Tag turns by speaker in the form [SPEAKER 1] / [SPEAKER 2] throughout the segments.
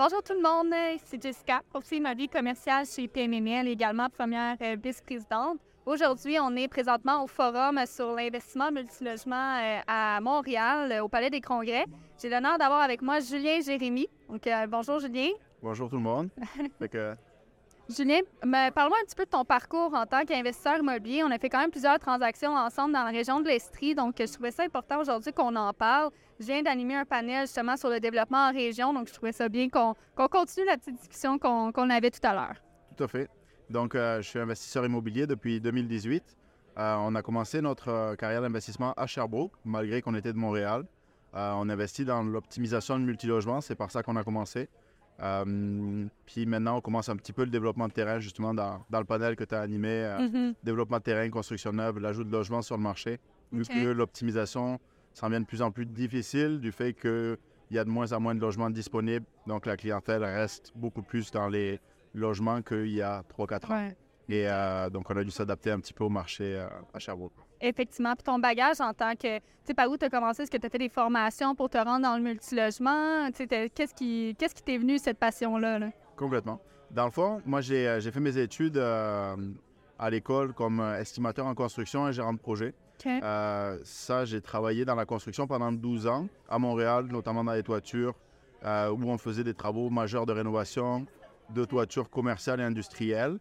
[SPEAKER 1] Bonjour tout le monde, c'est Jessica, conseillère immobilier commercial chez PMML, également première vice-présidente. Aujourd'hui, on est présentement au forum sur l'investissement multilogement à Montréal, au Palais des Congrès. J'ai l'honneur d'avoir avec moi Julien Jérémy. Donc, bonjour Julien.
[SPEAKER 2] Bonjour tout le monde.
[SPEAKER 1] Julien, parle-moi un petit peu de ton parcours en tant qu'investisseur immobilier. On a fait quand même plusieurs transactions ensemble dans la région de l'Estrie, donc je trouvais ça important aujourd'hui qu'on en parle. Je viens d'animer un panel justement sur le développement en région, donc je trouvais ça bien qu'on continue la petite discussion qu'on avait tout à l'heure.
[SPEAKER 2] Tout à fait. Donc, je suis investisseur immobilier depuis 2018. On a commencé notre carrière d'investissement à Sherbrooke, malgré qu'on était de Montréal. On investit dans l'optimisation de multilogement, c'est par ça qu'on a commencé. Puis maintenant, on commence un petit peu le développement de terrain, justement, dans le panel que tu as animé. Développement de terrain, construction neuve, l'ajout de logements sur le marché. Vu que l'optimisation s'en vient de plus en plus difficile du fait qu'il y a de moins en moins de logements disponibles. Donc, la clientèle reste beaucoup plus dans les logements qu'il y a 3-4 ans.
[SPEAKER 1] Ouais.
[SPEAKER 2] Et donc, on a dû s'adapter un petit peu au marché à Sherbrooke.
[SPEAKER 1] Effectivement. Puis ton bagage en tant que... Tu sais, par où tu as commencé? Est-ce que tu as fait des formations pour te rendre dans le multilogement? Tu sais, qu'est-ce qui t'est venu, cette passion-là, là?
[SPEAKER 2] Complètement. Dans le fond, moi, j'ai fait mes études à l'école comme estimateur en construction et gérant de projet.
[SPEAKER 1] OK.
[SPEAKER 2] Ça, j'ai travaillé dans la construction pendant 12 ans, à Montréal, notamment dans les toitures, où on faisait des travaux majeurs de rénovation, de toitures commerciales et industrielles.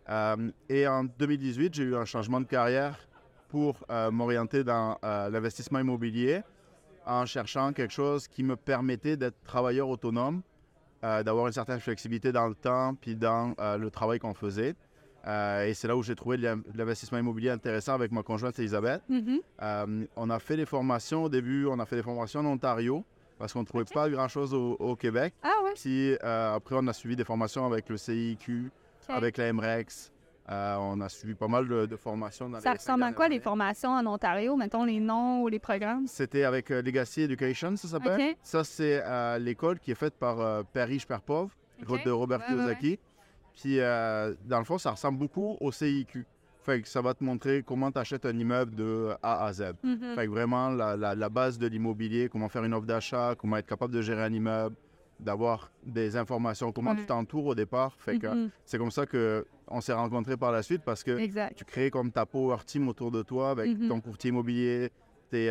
[SPEAKER 2] Et en 2018, j'ai eu un changement de carrière pour m'orienter dans l'investissement immobilier en cherchant quelque chose qui me permettait d'être travailleur autonome, d'avoir une certaine flexibilité dans le temps puis dans le travail qu'on faisait. Et c'est là où j'ai trouvé l'investissement immobilier intéressant avec ma conjointe Elisabeth. On a fait des formations au début, on a fait des formations en Ontario parce qu'on ne trouvait pas grand-chose au Québec.
[SPEAKER 1] Ah ouais?
[SPEAKER 2] Puis après, on a suivi des formations avec le CIQ, avec la MREX. On a suivi pas mal de formations dans
[SPEAKER 1] Ça
[SPEAKER 2] les 5
[SPEAKER 1] ressemble à quoi,
[SPEAKER 2] dernières
[SPEAKER 1] les formations en Ontario? Mettons les noms ou les programmes.
[SPEAKER 2] C'était avec Legacy Education, ça s'appelle.
[SPEAKER 1] OK.
[SPEAKER 2] Ça, c'est l'école qui est faite par Père riche, Père pauvre,
[SPEAKER 1] OK.
[SPEAKER 2] de Robert
[SPEAKER 1] Ouais, ouais,
[SPEAKER 2] Kiyosaki. Puis, dans le fond, ça ressemble beaucoup au CIQ. Fait que ça va te montrer comment tu achètes un immeuble de A à Z. Fait que vraiment, la base de l'immobilier, comment faire une offre d'achat, comment être capable de gérer un immeuble, d'avoir des informations, comment tu t'entoures au départ. Fait que c'est comme ça qu'on s'est rencontrés par la suite parce que
[SPEAKER 1] Exact.
[SPEAKER 2] tu crées comme ta power team autour de toi avec ton courtier immobilier, tes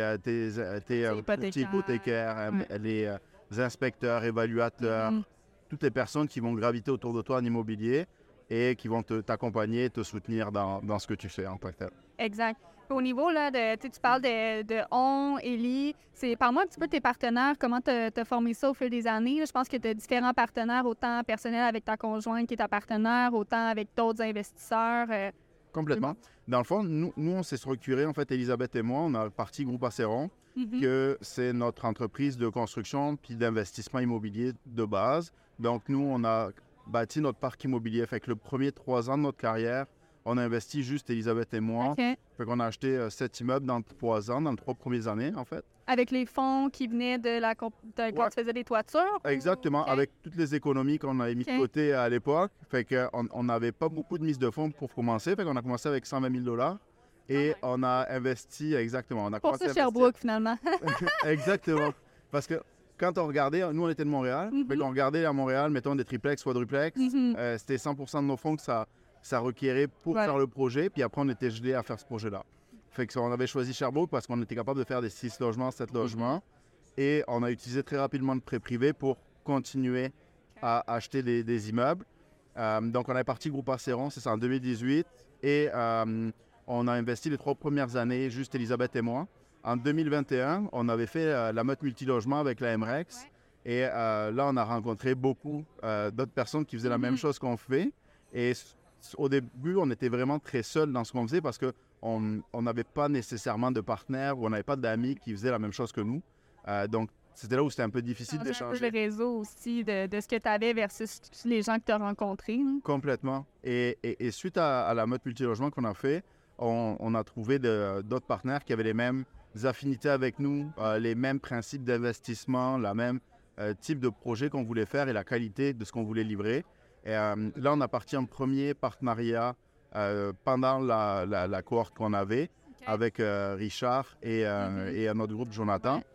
[SPEAKER 2] courtiers hypothécaires, les inspecteurs, évaluateurs, toutes les personnes qui vont graviter autour de toi en immobilier et qui vont t'accompagner, te soutenir dans ce que tu fais en tant que tel.
[SPEAKER 1] Exact. Au niveau, là, tu parles de On, Élie, parle-moi un petit peu de tes partenaires, comment tu as formé ça au fil des années. Là. Je pense que tu as différents partenaires, autant personnels avec ta conjointe qui est ta partenaire, autant avec d'autres investisseurs.
[SPEAKER 2] Complètement. Dans le fond, nous, on s'est structuré, en fait, Elisabeth et moi, on a parti Groupe Acéron, que c'est notre entreprise de construction puis d'investissement immobilier de base. Donc, nous, on a bâti notre parc immobilier. Fait que le premier 3 ans de notre carrière, on a investi juste Elisabeth et moi.
[SPEAKER 1] OK.
[SPEAKER 2] Fait qu'on a acheté 7 immeubles dans 3 ans, dans les 3 premières années, en fait.
[SPEAKER 1] Avec les fonds qui venaient quand tu faisais des toitures?
[SPEAKER 2] Exactement,
[SPEAKER 1] OK.
[SPEAKER 2] avec toutes les économies qu'on avait mis de côté à l'époque. Fait qu'on n'avait pas beaucoup de mise de fonds pour commencer. Fait qu'on a commencé avec 120 000 $ et on a investi, exactement. On a
[SPEAKER 1] Pour
[SPEAKER 2] commencé
[SPEAKER 1] ça,
[SPEAKER 2] à investir.
[SPEAKER 1] Sherbrooke, finalement.
[SPEAKER 2] Exactement. Parce que quand on regardait, nous on était de Montréal, fait qu'on regardait à Montréal, mettons des triplex, quadruplex, c'était 100% de nos fonds que ça requérait pour faire le projet, puis après on était gelé à faire ce projet-là. Fait qu'on avait choisi Sherbrooke parce qu'on était capable de faire des 6 logements, 7 logements, et on a utilisé très rapidement le prêt privé pour continuer à acheter des immeubles. Donc on est parti Groupe Acéron, c'est ça, en 2018, et on a investi les 3 premières années, juste Elisabeth et moi. En 2021, on avait fait la meute multilogement avec la MREX. Et là, on a rencontré beaucoup d'autres personnes qui faisaient la même chose qu'on fait. Et au début, on était vraiment très seuls dans ce qu'on faisait parce qu'on n'avait pas nécessairement de partenaires ou on n'avait pas d'amis qui faisaient la même chose que nous. Donc, c'était là où c'était un peu difficile d'échanger.
[SPEAKER 1] Un peu le réseau aussi de ce que tu avais versus les gens que tu as rencontrés. Hein.
[SPEAKER 2] Complètement. Et suite à la meute multilogement qu'on a fait, on a trouvé d'autres partenaires qui avaient les mêmes affinités avec nous, les mêmes principes d'investissement, la même type de projet qu'on voulait faire et la qualité de ce qu'on voulait livrer. Et là, on a parti en premier partenariat pendant la cohorte qu'on avait avec Richard et un autre groupe, Jonathan.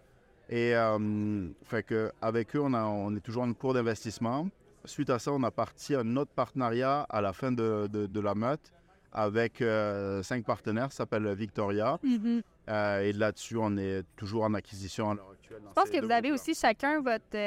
[SPEAKER 2] Et fait que avec eux, on est toujours en cours d'investissement. Suite à ça, on a parti un autre partenariat à la fin de la meute avec 5 partenaires, ça s'appelle Victoria. Et là-dessus, on est toujours en acquisition à l'heure actuelle.
[SPEAKER 1] Je pense que vous avez aussi chacun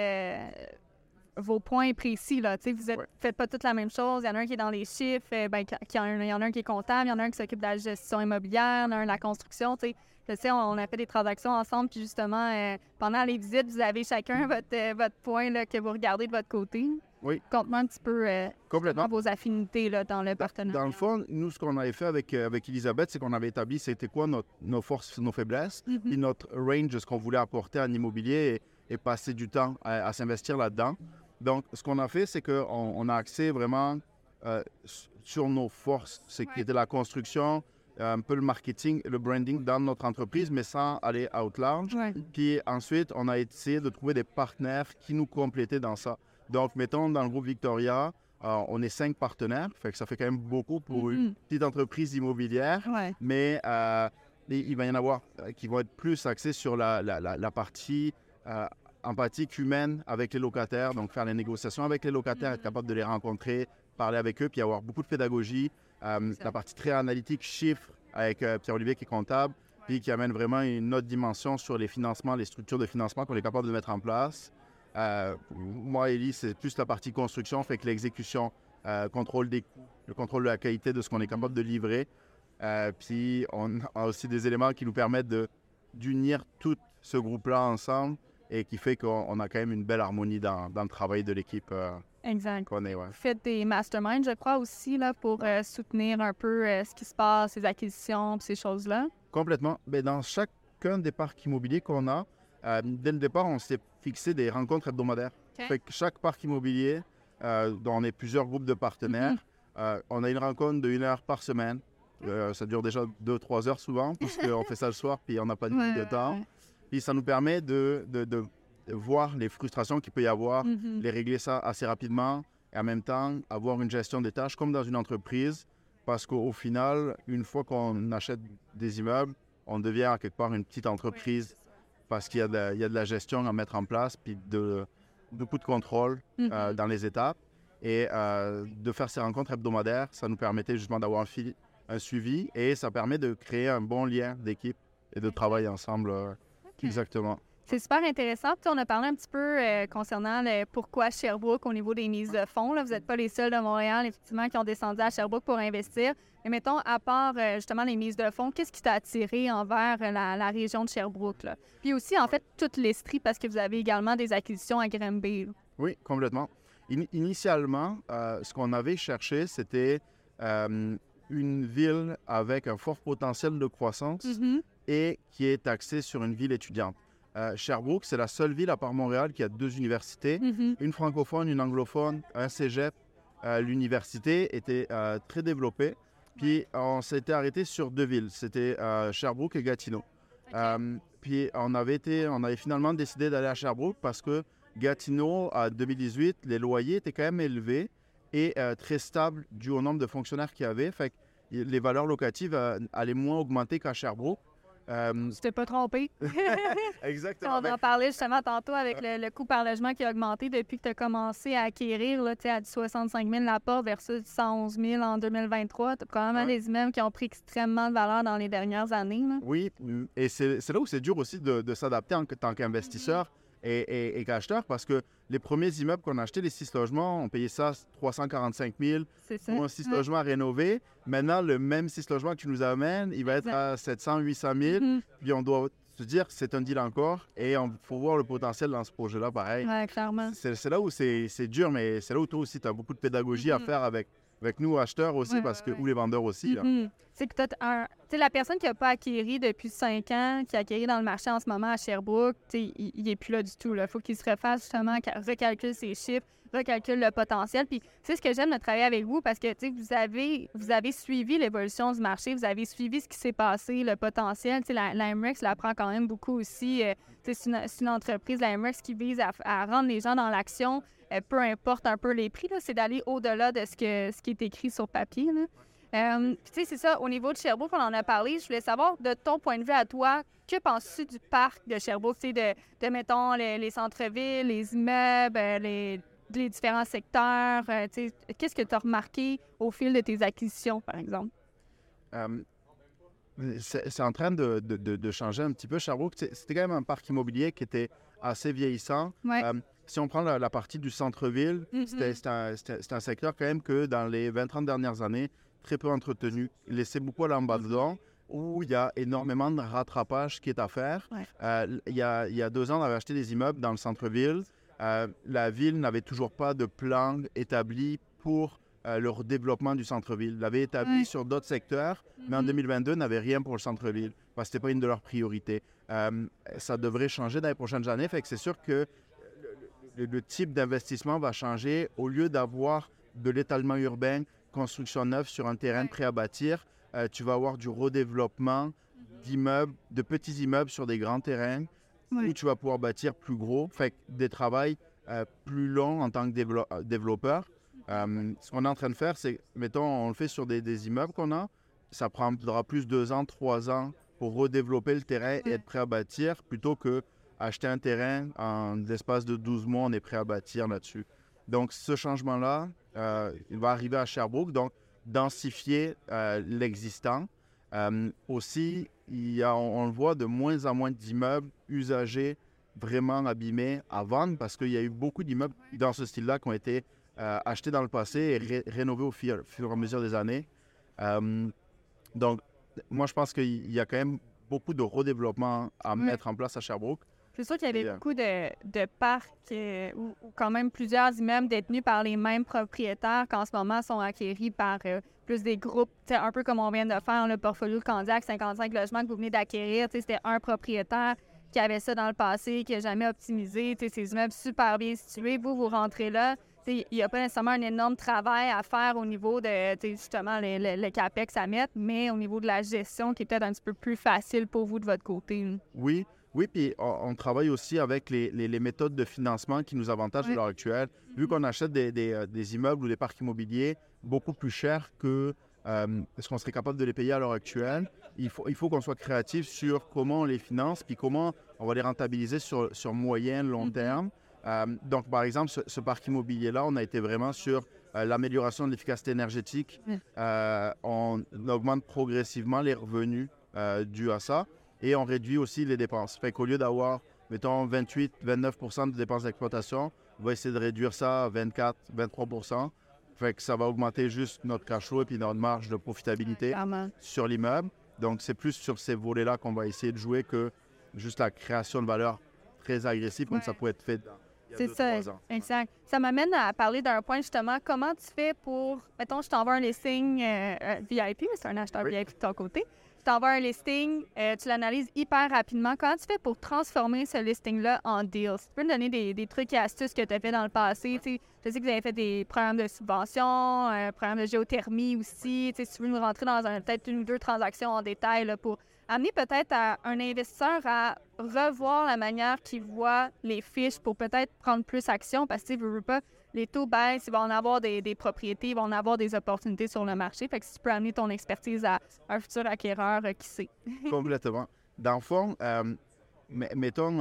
[SPEAKER 1] vos points précis. Là. Vous ne faites pas toutes la même chose. Il y en a un qui est dans les chiffres, il y en a un qui est comptable, il y en a un qui s'occupe de la gestion immobilière, il y en a un de la construction. Je sais, on a fait des transactions ensemble, puis justement, pendant les visites, vous avez chacun votre point là, que vous regardez de votre côté.
[SPEAKER 2] Oui.
[SPEAKER 1] Conte-moi un petit peu
[SPEAKER 2] complètement
[SPEAKER 1] vos affinités là, dans le partenariat.
[SPEAKER 2] Dans le fond, nous, ce qu'on avait fait avec Elisabeth, c'est qu'on avait établi c'était quoi nos forces, nos faiblesses, puis notre range de ce qu'on voulait apporter en immobilier et passer du temps à s'investir là-dedans. Donc, ce qu'on a fait, c'est qu'on a axé vraiment sur nos forces, qui était la construction, un peu le marketing, le branding dans notre entreprise, mais sans aller out large. Puis ensuite, on a essayé de trouver des partenaires qui nous complétaient dans ça. Donc, mettons, dans le groupe Victoria, on est 5 partenaires, fait que ça fait quand même beaucoup pour une petite entreprise immobilière, mais il va y en avoir qui vont être plus axés sur la partie empathique humaine avec les locataires, donc faire les négociations avec les locataires, être capable de les rencontrer, parler avec eux, puis avoir beaucoup de pédagogie. La partie très analytique, chiffres, avec Pierre-Olivier qui est comptable, puis qui amène vraiment une autre dimension sur les financements, les structures de financement qu'on est capable de mettre en place. Moi, Élie, c'est plus la partie construction, fait que l'exécution, contrôle des coûts, le contrôle de la qualité de ce qu'on est capable de livrer. Puis on a aussi des éléments qui nous permettent d'unir tout ce groupe-là ensemble et qui fait qu'on a quand même une belle harmonie dans le travail de l'équipe.
[SPEAKER 1] Exact.
[SPEAKER 2] Qu'on est,
[SPEAKER 1] Vous faites des masterminds, je crois, aussi, là, pour soutenir un peu ce qui se passe, les acquisitions, ces choses-là.
[SPEAKER 2] Complètement. Mais dans chacun des parcs immobiliers qu'on a, dès le départ, on s'est fixé des rencontres hebdomadaires. Fait que chaque parc immobilier, dont on est plusieurs groupes de partenaires, on a une rencontre de 1 heure par semaine. Ça dure déjà 2-3 heures souvent, parce qu'on fait ça le soir, puis on n'a pas de temps. Puis ça nous permet de voir les frustrations qu'il peut y avoir, les régler ça assez rapidement et en même temps avoir une gestion des tâches comme dans une entreprise parce qu'au final, une fois qu'on achète des immeubles, on devient quelque part une petite entreprise parce qu'il y a de la gestion à mettre en place puis beaucoup de contrôle dans les étapes et de faire ces rencontres hebdomadaires, ça nous permettait justement d'avoir un suivi et ça permet de créer un bon lien d'équipe et de travailler ensemble. Exactement.
[SPEAKER 1] C'est super intéressant. Puis on a parlé un petit peu concernant pourquoi Sherbrooke au niveau des mises de fonds. Là. Vous n'êtes pas les seuls de Montréal, effectivement, qui ont descendu à Sherbrooke pour investir. Mais mettons, à part justement les mises de fonds, qu'est-ce qui t'a attiré envers la région de Sherbrooke? Là? Puis aussi, en fait, toute l'Estrie, parce que vous avez également des acquisitions à Granby.
[SPEAKER 2] Oui, complètement. Initialement, ce qu'on avait cherché, c'était une ville avec un fort potentiel de croissance et qui est axée sur une ville étudiante. Sherbrooke, c'est la seule ville à part Montréal qui a 2 universités, une francophone, une anglophone, un cégep. L'université était très développée. Puis on s'était arrêté sur 2 villes, c'était Sherbrooke et Gatineau. Puis on avait finalement décidé d'aller à Sherbrooke parce que Gatineau, en 2018, les loyers étaient quand même élevés et très stables dû au nombre de fonctionnaires qu'il y avait. Fait que les valeurs locatives allaient moins augmenter qu'à Sherbrooke.
[SPEAKER 1] Tu t'es pas trompé.
[SPEAKER 2] Exactement.
[SPEAKER 1] On en parlait justement tantôt avec le coût par logement qui a augmenté depuis que tu as commencé à acquérir là, à 65 000 la porte versus 111 000 en 2023. Tu as probablement des immeubles qui ont pris extrêmement de valeur dans les dernières années. Là.
[SPEAKER 2] Oui, et c'est là où c'est dur aussi de s'adapter en tant qu'investisseur et qu'acheteur parce que les premiers immeubles qu'on a achetés, les 6 logements, on payait ça 345 000 pour un 6 logements à rénover. Maintenant, le même 6 logements que tu nous amènes, il va être à 700 800 000. Puis on doit se dire que c'est un deal encore et il faut voir le potentiel dans ce projet-là, pareil.
[SPEAKER 1] Oui, clairement.
[SPEAKER 2] C'est là où c'est dur, mais c'est là où toi aussi, tu as beaucoup de pédagogie à faire avec nous, acheteurs aussi, ou les vendeurs aussi.
[SPEAKER 1] C'est que la personne qui n'a pas acquéri depuis 5 ans, qui a acquéri dans le marché en ce moment à Sherbrooke, il n'est plus là du tout. Il faut qu'il se refasse justement, recalcule ses chiffres, recalcule le potentiel. Puis c'est ce que j'aime de travailler avec vous parce que vous avez suivi l'évolution du marché, vous avez suivi ce qui s'est passé, le potentiel. La MREX la prend quand même beaucoup aussi. C'est une entreprise, la MREX, qui vise à rendre les gens dans l'action. Peu importe un peu les prix, là, c'est d'aller au-delà de ce qui est écrit sur papier. Là. Puis tu sais, c'est ça, au niveau de Sherbrooke, on en a parlé. Je voulais savoir, de ton point de vue à toi, que penses-tu du parc de Sherbrooke? Tu sais, mettons, les centres-villes, les immeubles, les différents secteurs. Tu sais, qu'est-ce que tu as remarqué au fil de tes acquisitions, par exemple?
[SPEAKER 2] Euh, c'est en train de changer un petit peu. Sherbrooke, c'était quand même un parc immobilier qui était assez vieillissant.
[SPEAKER 1] Ouais.
[SPEAKER 2] Si on prend la partie du centre-ville, c'était un secteur quand même que dans les 20-30 dernières années, très peu entretenu, laissé beaucoup à l'en bas dedans, où il y a énormément de rattrapage qui est à faire.
[SPEAKER 1] Ouais.
[SPEAKER 2] Il y a 2 ans, on avait acheté des immeubles dans le centre-ville. La ville n'avait toujours pas de plan établi pour le redéveloppement du centre-ville. L'avait établi sur d'autres secteurs, mais en 2022, n'avait rien pour le centre-ville, parce que ce n'était pas une de leurs priorités. Ça devrait changer dans les prochaines années, fait que c'est sûr que le type d'investissement va changer. Au lieu d'avoir de l'étalement urbain, construction neuve sur un terrain prêt à bâtir, tu vas avoir du redéveloppement d'immeubles, de petits immeubles sur des grands terrains, où tu vas pouvoir bâtir plus gros, fait que des travails plus longs en tant que développeur. Ce qu'on est en train de faire, c'est, mettons, on le fait sur des immeubles qu'on a, ça prendra plus 2 ans, 3 ans pour redévelopper le terrain et être prêt à bâtir, plutôt que acheter un terrain, en l'espace de 12 mois, on est prêt à bâtir là-dessus. Donc, ce changement-là, il va arriver à Sherbrooke, donc densifier l'existant. Aussi, on le voit, de moins en moins d'immeubles usagés, vraiment abîmés à vendre, parce qu'il y a eu beaucoup d'immeubles dans ce style-là qui ont été achetés dans le passé et rénovés au fur et à mesure des années. Donc, moi, je pense qu'il y a quand même beaucoup de redéveloppement à mettre en place à Sherbrooke.
[SPEAKER 1] C'est sûr qu'il y avait beaucoup de parcs ou quand même plusieurs immeubles détenus par les mêmes propriétaires qui en ce moment sont acquéris par plus des groupes, un peu comme on vient de faire le portfolio de Candiac, 55 logements que vous venez d'acquérir. C'était un propriétaire qui avait ça dans le passé, qui n'a jamais optimisé, ces immeubles super bien situés. Vous rentrez là. Il n'y a pas nécessairement un énorme travail à faire au niveau de justement le CAPEX à mettre, mais au niveau de la gestion qui est peut-être un petit peu plus facile pour vous de votre côté.
[SPEAKER 2] Oui, puis on travaille aussi avec les méthodes de financement qui nous avantagent à l'heure actuelle. Vu qu'on achète des immeubles ou des parcs immobiliers beaucoup plus chers que ce qu'on serait capable de les payer à l'heure actuelle, il faut qu'on soit créatif sur comment on les finance puis comment on va les rentabiliser sur moyen, long terme. Donc, par exemple, ce parc immobilier-là, on a été vraiment sur l'amélioration de l'efficacité énergétique. On augmente progressivement les revenus dus à ça et on réduit aussi les dépenses. Fait qu'au lieu d'avoir, mettons, 28-29% de dépenses d'exploitation, on va essayer de réduire ça à 24-23%. Fait que ça va augmenter juste notre cash flow et puis notre marge de profitabilité sur l'immeuble. Donc, c'est plus sur ces volets-là qu'on va essayer de jouer que juste la création de valeur très agressive comme ça peut être fait il y a 2-3 ans.
[SPEAKER 1] Exact. Ça m'amène à parler d'un point justement. Comment tu fais pour, mettons, je t'envoie un listing VIP, mais c'est un acheteur VIP de ton côté. Je t'envoie un listing, tu l'analyses hyper rapidement. Comment tu fais pour transformer ce listing-là en deal? Tu peux me donner des trucs et astuces que tu as fait dans le passé? Je sais que vous avez fait des programmes de subvention, programmes de géothermie aussi. Si tu veux nous rentrer dans peut-être 1 ou 2 transactions en détail là, pour amener peut-être un investisseur à revoir la manière qu'il voit les fiches pour peut-être prendre plus action parce que, veut pas, les taux baissent, il va en avoir des propriétés, il va en avoir des opportunités sur le marché. Fait que si tu peux amener ton expertise à un futur acquéreur, qui sait?
[SPEAKER 2] Complètement. Dans le fond, mettons,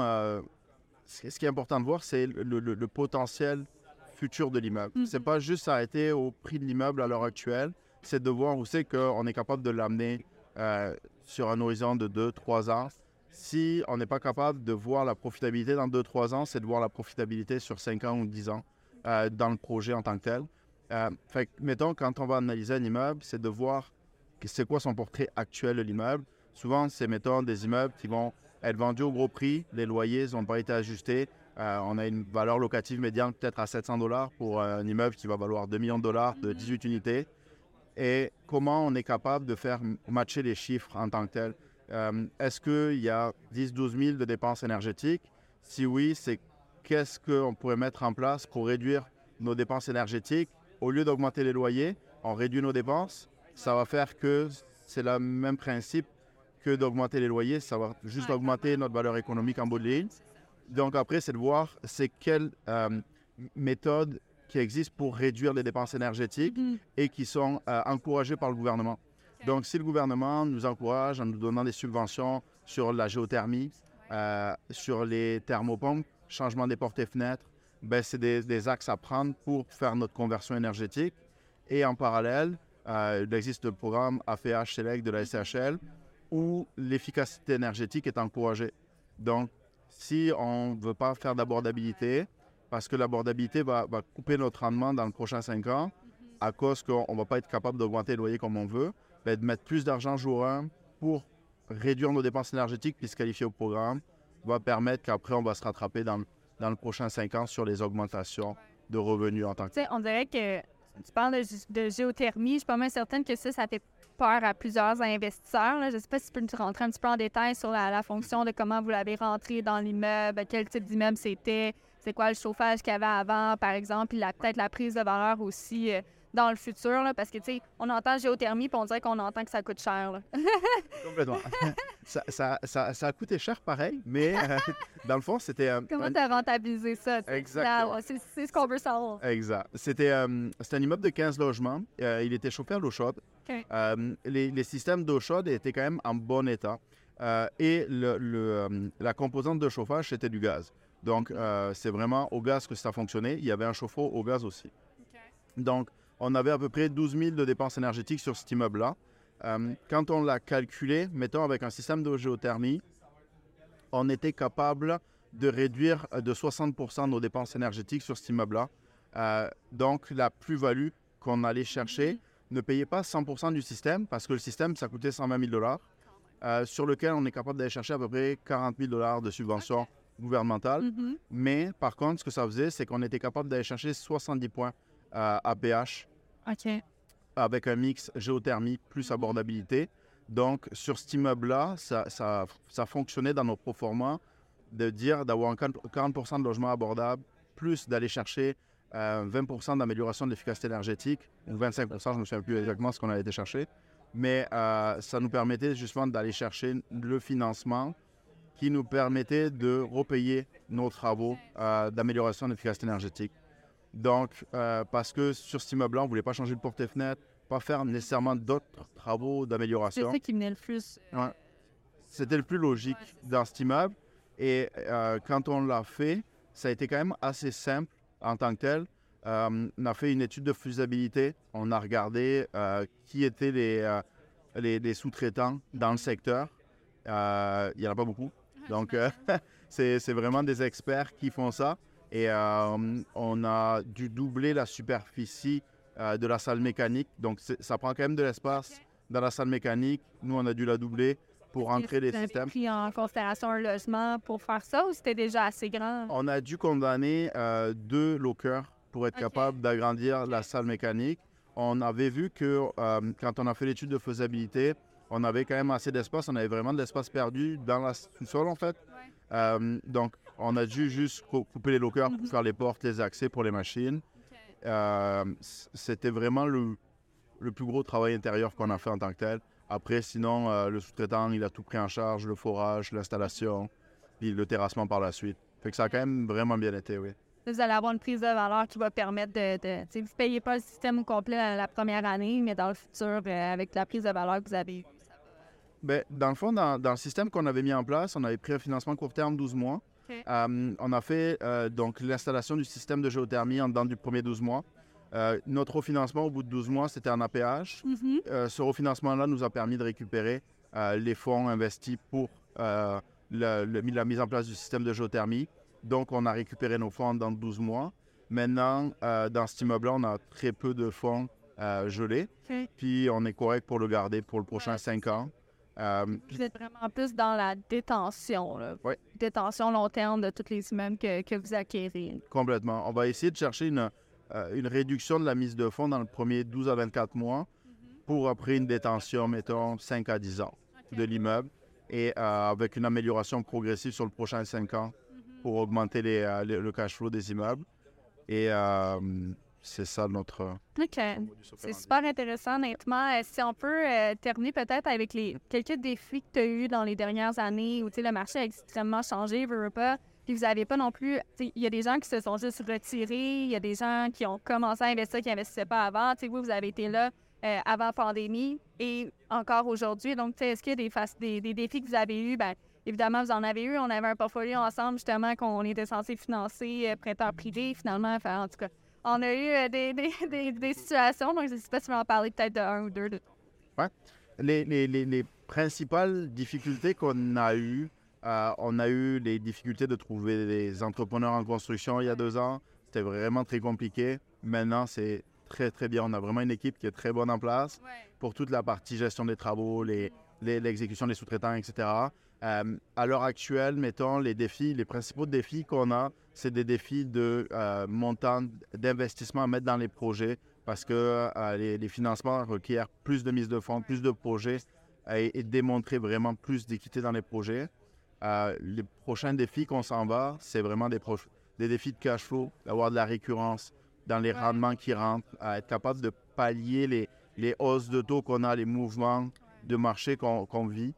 [SPEAKER 2] ce qui est important de voir, c'est le potentiel futur de l'immeuble. C'est pas juste s'arrêter au prix de l'immeuble à l'heure actuelle, c'est de voir où c'est qu'on est capable de l'amener sur un horizon de 2-3 ans. Si on n'est pas capable de voir la profitabilité dans 2-3 ans, c'est de voir la profitabilité sur 5 ans ou 10 ans dans le projet en tant que tel. Fait que, mettons, quand on va analyser un immeuble, c'est de voir c'est quoi son portrait actuel de l'immeuble. Souvent, c'est, mettons, des immeubles qui vont être vendus au gros prix, les loyers n'ont pas été ajustés. On a une valeur locative médiane peut-être à 700 $ pour un immeuble qui va valoir 2 millions de dollars de 18 unités. Et comment on est capable de faire matcher les chiffres en tant que tel. Est-ce qu'il y a 10-12 000 de dépenses énergétiques? Si oui, c'est qu'est-ce qu'on pourrait mettre en place pour réduire nos dépenses énergétiques? Au lieu d'augmenter les loyers, on réduit nos dépenses. Ça va faire que c'est le même principe que d'augmenter les loyers. Ça va juste augmenter notre valeur économique en bout de ligne. Donc après, c'est de voir c'est quelle méthode qui existent pour réduire les dépenses énergétiques et qui sont encouragées par le gouvernement. Donc, si le gouvernement nous encourage en nous donnant des subventions sur la géothermie, sur les thermopompes, changement des portes et fenêtres, ben, c'est des axes à prendre pour faire notre conversion énergétique. Et en parallèle, il existe le programme AFH Select de la SCHL où l'efficacité énergétique est encouragée. Donc, si on ne veut pas faire d'abordabilité, parce que l'abordabilité va couper notre rendement dans les prochains 5 ans, à cause qu'on ne va pas être capable d'augmenter le loyer comme on veut, ben, de mettre plus d'argent jour 1 pour réduire nos dépenses énergétiques puis se qualifier au programme, va permettre qu'après, on va se rattraper dans les prochains 5 ans sur les augmentations de revenus en tant que...
[SPEAKER 1] Tu sais, on dirait que tu parles de géothermie. Je suis pas mal certaine que ça fait peur à plusieurs investisseurs. Là. Je ne sais pas si tu peux nous rentrer un petit peu en détail sur la fonction de comment vous l'avez rentré dans l'immeuble, quel type d'immeuble c'était, c'est quoi le chauffage qu'il y avait avant, par exemple, puis peut-être la prise de valeur aussi dans le futur, là, parce que, tu sais, on entend géothermie, puis on dirait qu'on entend que ça coûte cher. Là.
[SPEAKER 2] Complètement. ça a coûté cher pareil, mais dans le fond, c'était...
[SPEAKER 1] Comment tu as rentabilisé ça?
[SPEAKER 2] Exactement.
[SPEAKER 1] C'est ce qu'on veut savoir.
[SPEAKER 2] Exact. C'était un immeuble de 15 logements. Il était chauffé à l'eau chaude.
[SPEAKER 1] Okay.
[SPEAKER 2] Les systèmes d'eau chaude étaient quand même en bon état. Et la composante de chauffage, c'était du gaz. Donc, c'est vraiment au gaz que ça fonctionnait. Il y avait un chauffe-eau au gaz aussi. Okay. Donc, on avait à peu près 12 000 de dépenses énergétiques sur cet immeuble-là. Quand on l'a calculé, mettons avec un système de géothermie, on était capable de réduire de 60% nos dépenses énergétiques sur cet immeuble-là. Donc, la plus-value qu'on allait chercher ne payait pas 100% du système, parce que le système, ça coûtait 120 000 $, sur lequel on est capable d'aller chercher à peu près 40 000 $ de subventions gouvernementales. Mais par contre, ce que ça faisait, c'est qu'on était capable d'aller chercher 70 points APH.
[SPEAKER 1] OK.
[SPEAKER 2] Avec un mix géothermie plus abordabilité. Donc, sur cet immeuble-là, ça fonctionnait dans nos proformas de dire d'avoir 40% de logements abordables, plus d'aller chercher 20% d'amélioration de l'efficacité énergétique, ou 25%, je ne me souviens plus exactement ce qu'on a été chercher. Mais ça nous permettait justement d'aller chercher le financement qui nous permettait de repayer nos travaux d'amélioration de l'efficacité énergétique. Donc, parce que sur cet immeuble-là, on ne voulait pas changer de porte et fenêtre, pas faire nécessairement d'autres travaux d'amélioration.
[SPEAKER 1] C'est ça qui venait le plus.
[SPEAKER 2] Ouais. C'était le plus logique dans cet immeuble. Et quand on l'a fait, ça a été quand même assez simple en tant que tel. On a fait une étude de faisabilité. On a regardé qui étaient les sous-traitants dans le secteur. Il n'y en a pas beaucoup. Donc, c'est vraiment des experts qui font ça. Et on a dû doubler la superficie de la salle mécanique. Donc, ça prend quand même de l'espace dans la salle mécanique. Nous, on a dû la doubler pour entrer les systèmes.
[SPEAKER 1] Vous avez pris en considération un logement pour faire ça ou c'était déjà assez grand?
[SPEAKER 2] On a dû condamner 2 lockers pour être capable d'agrandir la salle mécanique. On avait vu que quand on a fait l'étude de faisabilité, on avait quand même assez d'espace. On avait vraiment de l'espace perdu dans la sous-sol, en fait. Ouais. Donc, on a dû juste couper les lockers pour faire les portes, les accès pour les machines. C'était vraiment le plus gros travail intérieur qu'on a fait en tant que tel. Après, sinon, le sous-traitant, il a tout pris en charge, le forage, l'installation, puis le terrassement par la suite. Fait que ça a quand même vraiment bien été, oui.
[SPEAKER 1] Vous allez avoir une prise de valeur qui va permettre de vous ne payez pas le système au complet la première année, mais dans le futur, avec la prise de valeur que vous avez eue, ça va...
[SPEAKER 2] Bien, dans le fond, dans le système qu'on avait mis en place, on avait pris un financement court terme 12 mois. Okay. On a fait donc l'installation du système de géothermie en dedans du premier 12 mois. Notre refinancement au bout de 12 mois, c'était en APH. Ce refinancement-là nous a permis de récupérer les fonds investis pour la mise en place du système de géothermie. Donc, on a récupéré nos fonds dans 12 mois. Maintenant, dans cet immeuble-là, on a très peu de fonds gelés. Okay. Puis, on est correct pour le garder pour le prochain 5 ans.
[SPEAKER 1] Vous êtes vraiment plus dans la détention, là.
[SPEAKER 2] Oui.
[SPEAKER 1] Détention long terme de tous les immeubles que vous acquérez.
[SPEAKER 2] Complètement. On va essayer de chercher une réduction de la mise de fonds dans le premier 12 à 24 mois pour après une détention, mettons, 5 à 10 ans de l'immeuble et avec une amélioration progressive sur le prochain 5 ans pour augmenter le cash flow des immeubles. Et c'est ça notre...
[SPEAKER 1] OK. C'est super intéressant, honnêtement. Si on peut terminer peut-être avec quelques défis que tu as eus dans les dernières années où le marché a extrêmement changé, veux pas. Puis vous n'avez pas non plus... Il y a des gens qui se sont juste retirés, il y a des gens qui ont commencé à investir qui n'investissaient pas avant. Vous avez été là avant la pandémie et encore aujourd'hui. Donc, est-ce qu'il y a des défis que vous avez eus? Bien, évidemment, vous en avez eu. On avait un portfolio ensemble, justement, qu'on était censé financer prêteur privé, finalement. Enfin, en tout cas, on a eu des situations. Donc, je ne sais pas si tu veux en parler peut-être de un ou deux.
[SPEAKER 2] Ouais. Les principales difficultés qu'on a eues, on a eu les difficultés de trouver des entrepreneurs en construction il y a 2 ans. C'était vraiment très compliqué. Maintenant, c'est très, très bien. On a vraiment une équipe qui est très bonne en place pour toute la partie gestion des travaux, l'exécution des sous-traitants, etc. À l'heure actuelle, mettons, les principaux défis qu'on a, c'est des défis de montant d'investissement à mettre dans les projets parce que les financements requièrent plus de mise de fonds, plus de projets et démontrer vraiment plus d'équité dans les projets. Les prochains défis qu'on s'en va, c'est vraiment des défis de cash flow, d'avoir de la récurrence dans les rendements qui rentrent, être capable de pallier les hausses de taux qu'on a, les mouvements de marché qu'on vit.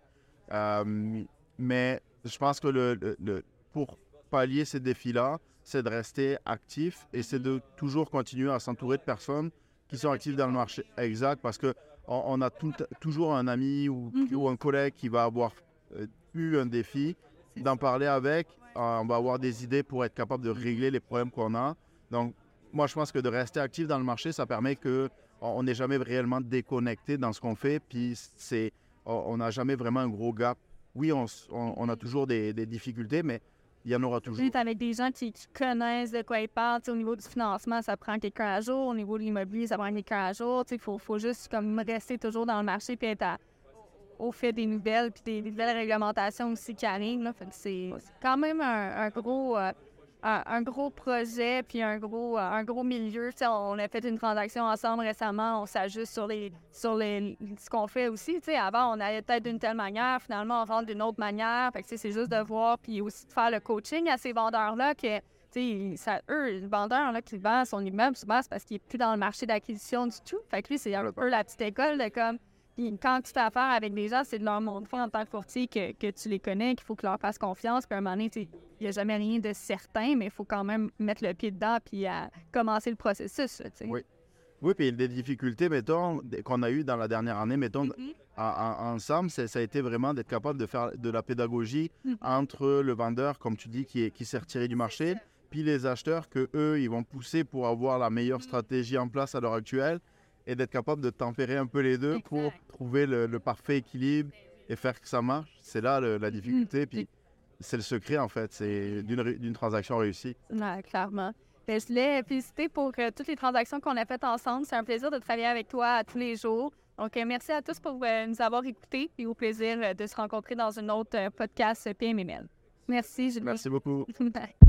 [SPEAKER 2] Mais je pense que pour pallier ces défis-là, c'est de rester actif et c'est de toujours continuer à s'entourer de personnes qui sont actives dans le marché. Exact, parce qu'on a toujours un ami ou un collègue qui va avoir eu un défi, d'en parler avec, on va avoir des idées pour être capable de régler les problèmes qu'on a. Donc, moi, je pense que de rester actif dans le marché, ça permet qu'on n'est jamais réellement déconnecté dans ce qu'on fait, puis on n'a jamais vraiment un gros gap. Oui, on a toujours des difficultés, mais il y en aura toujours.
[SPEAKER 1] Avec des gens qui connaissent de quoi ils parlent. Au niveau du financement, ça prend quelqu'un à jour. Au niveau de l'immobilier, ça prend quelqu'un à jour. Il faut juste comme rester toujours dans le marché puis être au fait des nouvelles puis des nouvelles réglementations aussi qui arrivent. Là. Fait que c'est quand même un gros projet puis un gros milieu. On a fait une transaction ensemble récemment. On s'ajuste sur ce qu'on fait aussi. Avant, on allait peut-être d'une telle manière. Finalement, on rentre d'une autre manière. Fait que c'est juste de voir puis aussi de faire le coaching à ces vendeurs-là que le vendeur là, qui vend son immeuble, souvent, c'est parce qu'il n'est plus dans le marché d'acquisition du tout. Fait que lui, c'est un peu la petite école de comme... Puis quand tu fais affaire avec des gens, c'est de leur montrer en tant que courtier que tu les connais, qu'il faut que leur fasses confiance. Puis à un moment donné, il n'y a jamais rien de certain, mais il faut quand même mettre le pied dedans puis commencer le processus.
[SPEAKER 2] Oui, puis des difficultés, mettons, qu'on a eues dans la dernière année, mettons, ensemble, ça a été vraiment d'être capable de faire de la pédagogie entre le vendeur, comme tu dis, qui s'est retiré du marché, puis les acheteurs qu'eux, ils vont pousser pour avoir la meilleure stratégie en place à l'heure actuelle. Et d'être capable de tempérer un peu les deux pour trouver le parfait équilibre et faire que ça marche. C'est là la difficulté, puis c'est le secret, en fait, c'est d'une transaction réussie.
[SPEAKER 1] Ouais, clairement. Bien, je voulais féliciter pour toutes les transactions qu'on a faites ensemble. C'est un plaisir de travailler avec toi tous les jours. Donc, merci à tous pour nous avoir écoutés et au plaisir de se rencontrer dans une autre podcast PMML. Merci, Julie.
[SPEAKER 2] Merci beaucoup.
[SPEAKER 1] Bye.